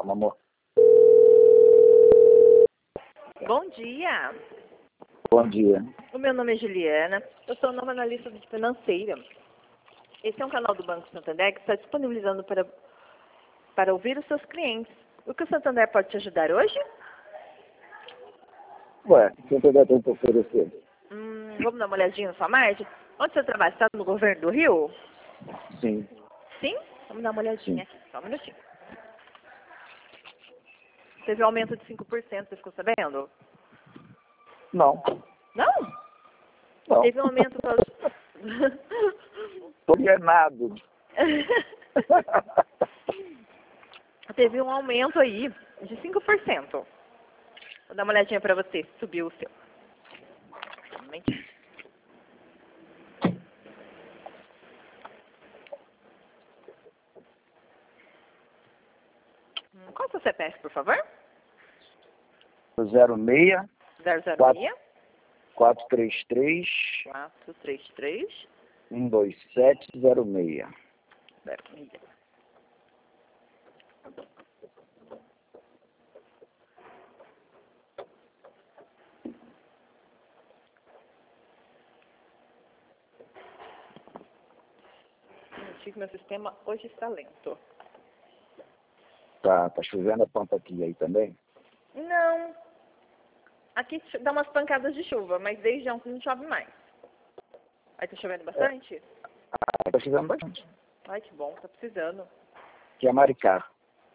Calma, amor. Bom dia. Bom dia. O meu nome é Juliana. Eu sou nova analista financeira. Esse é um canal do Banco Santander que está disponibilizando para ouvir os seus clientes. O que o Santander pode te ajudar hoje? Ué, o que você tem para oferecer? Vamos dar uma olhadinha na sua margem? Onde você trabalha? Você está no governo do Rio? Sim. Sim? Vamos dar uma olhadinha Sim. aqui. Só um minutinho. Teve um aumento de 5%, você ficou sabendo? Não. Não? Não. Teve um aumento para os... Estou enganado. Teve um aumento aí de 5%. Vou dar uma olhadinha para você, subiu o seu. Um momentinho. Qual é o seu CPF, por favor? 06 006 433 433 12706. 06. Meu sistema hoje está lento. Tá chovendo a pampa aqui aí também? Não. Aqui dá umas pancadas de chuva, mas desde ontem não chove mais. Aí tá chovendo bastante? Tá chovendo bastante. Ai, que bom, tá precisando. Que é Maricá.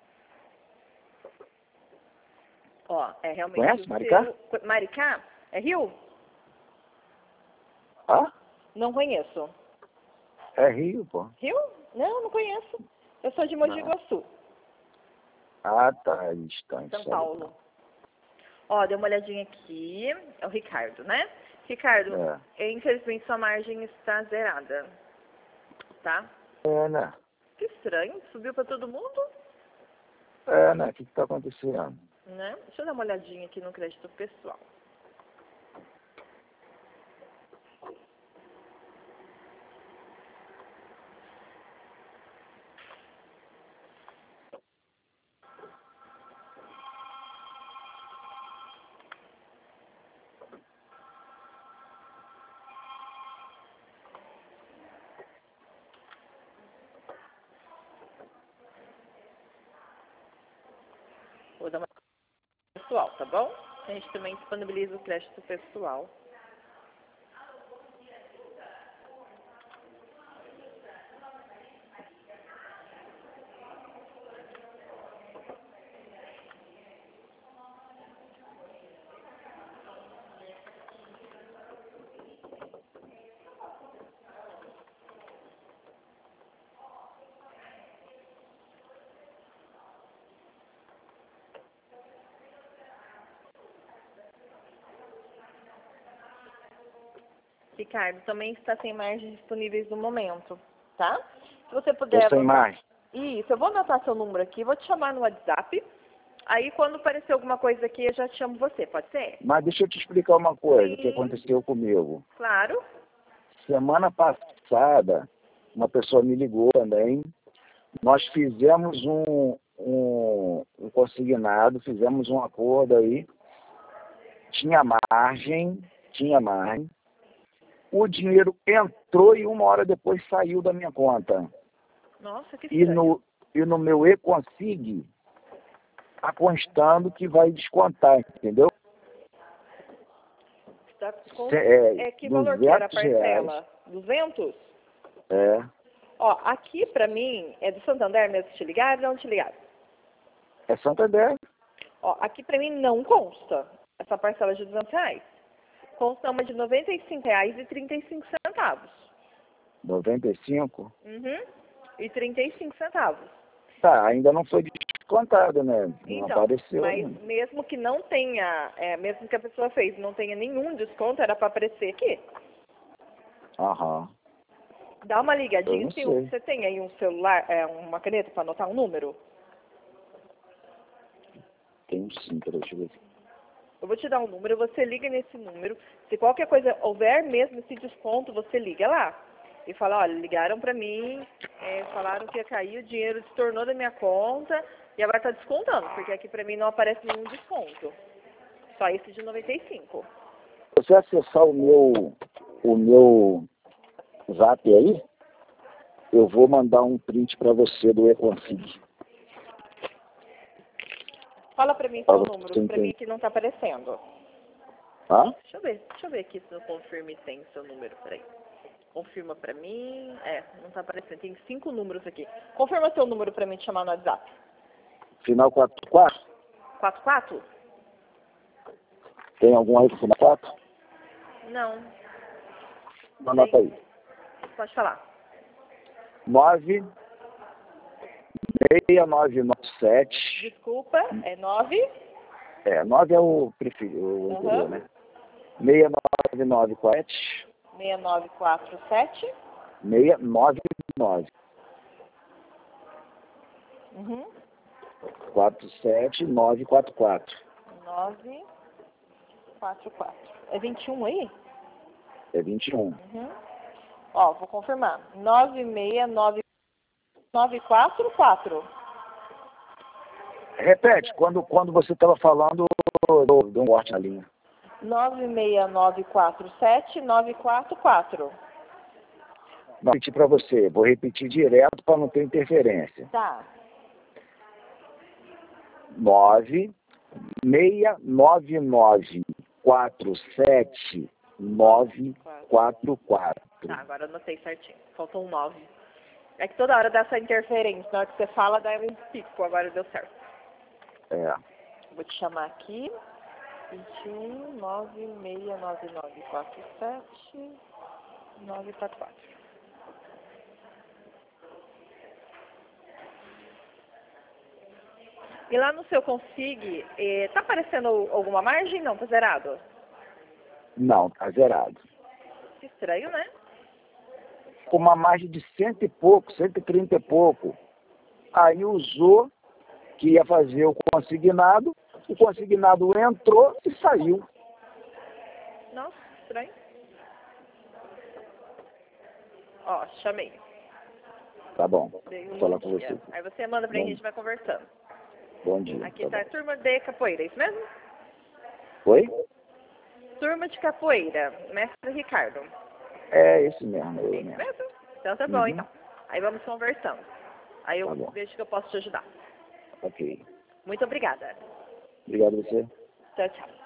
Ó, é realmente... Conhece Maricá? Maricá? É Rio? Ah? Não conheço. É Rio, pô. Rio? Não, não conheço. Eu sou de Mogi Guaçu, Ah, tá. Distante. São Paulo. Ó, dê uma olhadinha aqui. É o Ricardo, né? Ricardo, infelizmente sua margem está zerada. Tá? É, né? Que estranho. Subiu pra todo mundo? É, né? O que tá acontecendo? Né? Deixa eu dar uma olhadinha aqui no crédito pessoal. Vou dar uma pessoal, tá bom? A gente também disponibiliza o crédito pessoal. Ricardo, também está sem margens disponíveis no momento, tá? Se você puder Tô sem mais. Isso, eu vou anotar seu número aqui, vou te chamar no WhatsApp. Aí quando aparecer alguma coisa aqui, eu já te chamo você, pode ser? Mas deixa eu te explicar uma coisa que Sim. aconteceu comigo. Claro. Semana passada, uma pessoa me ligou também. Nós fizemos um consignado, fizemos um acordo aí. Tinha margem. O dinheiro entrou e 1 hora depois saiu da minha conta. Nossa, que estranho. E no meu e-consig, está constando que vai descontar, entendeu? Tá com... que 200 valor que era a reais. parcela? 200? É. Ó, aqui pra mim, é do Santander mesmo te ligaram ou não te ligaram? É Santander. Ó, aqui pra mim não consta essa parcela de 200 reais. Consta uma de R$ 95,35. 95? Uhum. E 35 centavos. Tá, ainda não foi descontado, né? Não Então, apareceu mas ainda. mesmo que não tenha, mesmo que a pessoa fez não tenha nenhum desconto, era para aparecer aqui. Aham. Dá uma Eu ligadinha. não sei. Você tem aí um celular, uma caneta para anotar um número? Tem sim, peraí, deixa eu ver. Eu vou te dar um número, você liga nesse número. Se qualquer coisa houver mesmo esse desconto, você liga lá. E fala, olha, ligaram para mim, falaram que ia cair, o dinheiro estornou da minha conta, E agora tá descontando, porque aqui pra mim não aparece nenhum desconto. Só esse de 95. Se você acessar o meu zap aí, eu vou mandar um print para você do eConfig. Fala pra mim Pra qual o você número, pra entender. mim que não tá aparecendo. Tá? Deixa eu ver aqui se no Confirme tem seu número, peraí. Confirma pra mim. Não tá aparecendo. Tem 5 números aqui. Confirma seu número pra mim te chamar no WhatsApp. Final 44? 44? Tem algum aí com final 4? Não. Anota aí. Pode falar. 96997. Desculpa, é 9? 9 é o preferido, o anterior, né? 6997. 6947. 699. Uhum. 47944. 944. É 21 aí? É 21. Uhum. Ó, vou confirmar. 96944. Repete, quando você estava falando do corte na linha. 96947-944. Vou repetir para você, vou repetir direto para não ter interferência. Tá. 96997-944. Tá, agora eu anotei certinho. Faltou um 9. É que toda hora dá essa interferência. Na hora que você fala, dá um pico. Agora deu certo. É. Vou te chamar aqui. 21 96997 944. E lá no seu Config, tá aparecendo alguma margem? Não, tá zerado? Não, tá zerado. Que estranho, né? Com uma margem de 100 e pouco, 130 e pouco. Aí usou que ia fazer o consignado entrou e saiu. Nossa, estranho. Ó, chamei. Tá bom, Dei vou um falar bom com dia. você. Aí você manda pra gente e a gente vai conversando. Bom dia. Aqui Tá tá a bom. turma de capoeira, é isso mesmo? Oi? Turma de capoeira, mestre Ricardo. É esse mesmo. É Eu isso mesmo. mesmo? Então tá bom, Uhum. então. Aí vamos conversando. Aí eu Tá bom. vejo que eu posso te ajudar. Ok. Muito obrigada. Obrigado a você. Tchau, tchau.